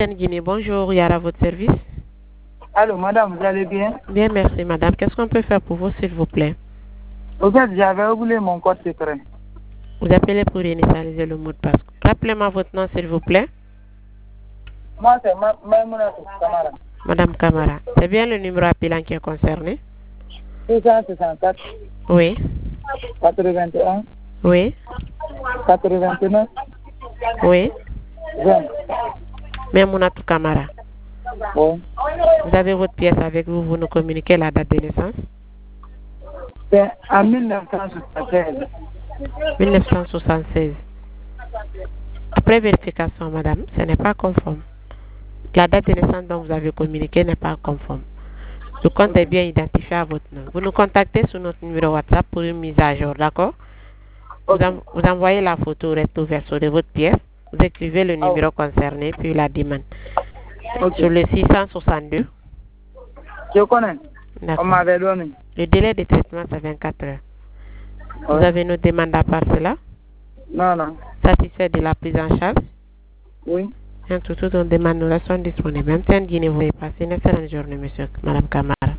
Guinée, bonjour, Yara, votre service. Allô, madame, vous allez bien? Bien, merci, madame. Qu'est-ce qu'on peut faire pour vous, s'il vous plaît? Au fait, j'avais oublié mon code secret. Vous appelez pour initialiser le mot de passe. Rappelez-moi votre nom, s'il vous plaît. Moi, c'est Maïmouna Kamara. Madame Camara, c'est bien le numéro appelant qui est concerné? 664. Oui. 81. Oui. 89. Oui. 20. Maïmouna Camara. Oui. Vous avez votre pièce avec vous, vous nous communiquez la date de naissance? C'est en 1976. 1976. Après vérification, madame, ce n'est pas conforme. La date de naissance dont vous avez communiqué n'est pas conforme. Le compte est bien identifié à votre nom. Vous nous contactez sur notre numéro WhatsApp pour une mise à jour, d'accord? Vous envoyez la photo recto verso de votre pièce, vous écrivez le numéro concerné, puis la demande. Sur le 662. Je connais. On m'avait donné. Le délai de traitement, c'est 24 heures. Vous avez nos demandes à part cela? Non, non. Satisfait de la prise en charge? Oui. Tout nos demandes nous sont disponibles. Même si en Guinée, vous avez passé une excellente journée, monsieur, madame Camara.